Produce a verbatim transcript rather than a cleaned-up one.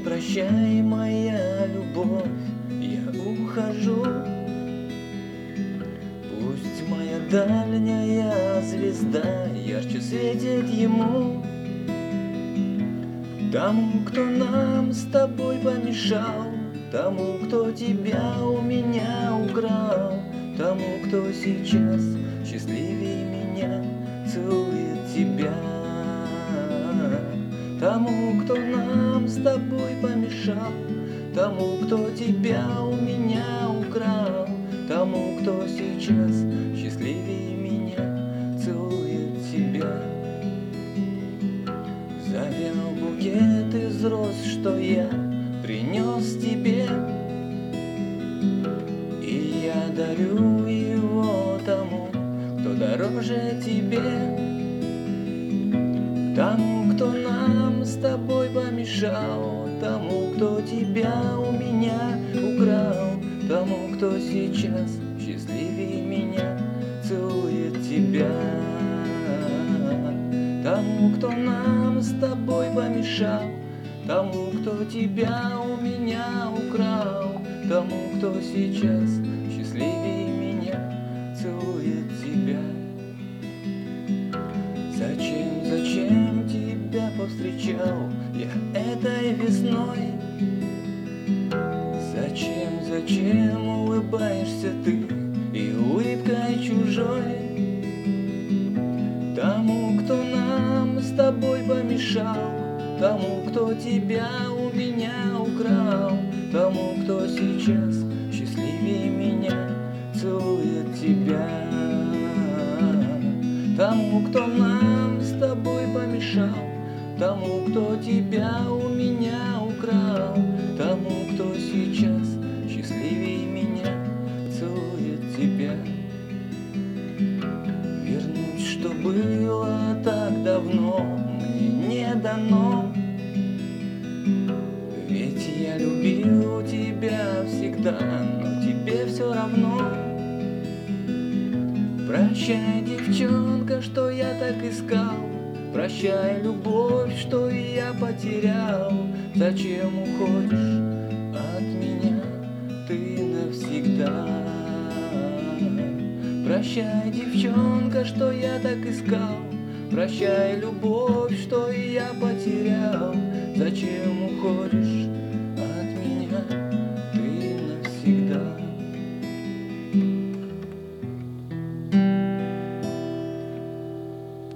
Прощай, моя любовь, я ухожу. Пусть моя дальняя звезда ярче светит ему, тому, кто нам с тобой помешал, тому, кто тебя у меня украл, тому, кто сейчас счастливее меня целует тебя. Тому, кто нам с тобой помешал, тому, кто тебя у меня украл, тому, кто сейчас счастливее меня целует тебя. Завял букет из роз, что я принес тебе, и я дарю его тому, кто дороже тебе. Тому, кто нам с тобой помешал, тому, кто тебя у меня украл, тому, кто сейчас счастливее меня целует тебя. Тому, кто нам с тобой помешал, тому, кто тебя у меня украл, тому, кто сейчас счастливее меня целует тебя. Зачем, зачем тебя повстречал я этой весной? Зачем, зачем улыбаешься ты и улыбкой чужой? Тому, кто нам с тобой помешал, тому, кто тебя у меня украл, тому, кто сейчас счастливее меня целует тебя. Тому, кто нам с тобой помешал, тому, кто тебя у меня украл, тому, кто сейчас счастливее меня целует тебя. Вернуть, что было так давно, мне не дано, ведь я любил тебя всегда, но тебе все равно. Прощай, девчонка, что я так искал, прощай, любовь, что и я потерял. Зачем уходишь от меня ты навсегда? Прощай, девчонка, что я так искал, прощай, любовь, что и я потерял. Зачем уходишь